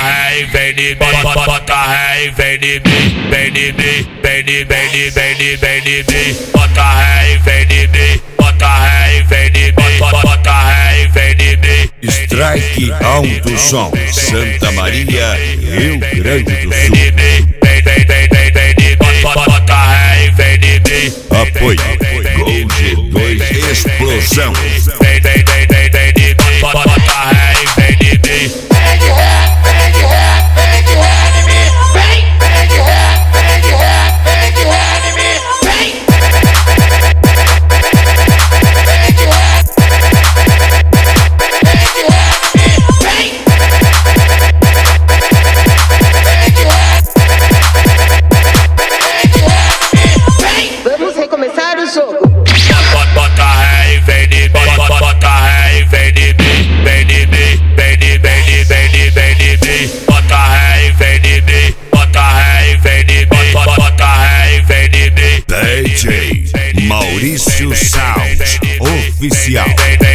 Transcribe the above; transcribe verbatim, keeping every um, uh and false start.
ré e vem de mim, bota ré e vem de mim, vem de mim, vem de, vem de, vem de, vem de mim, bota ré e vem de mim, bota ré e vem de mim, bota ré e vem de mim. Strike Alto Som, Santa Maria, Rio Grande do Sul. Vem vem vem vem vem de mim, bota ré e vem de mim. Apoio Gol G dois Explosão. Vem vem vem vem vem de mim, bota ré e vem de mim. Vem de ré, vem de ré, vem de ré de mim. Vem, vem de ré, vem de ré, vem de ré de mim. Vem, vem de ré, vem de ré de mim. Vem, vem de ré, vem de ré de mim. Vem. Vamos recomeçar o jogo. Bota ré e vem de mim, bota ré e vem de mim, vem de mim, vem de, vem de, vem de, vem de mim, bota ré e vem de mim, bota ré e vem de mim, bota ré e vem de mim. D J Maurício Sound Oficial.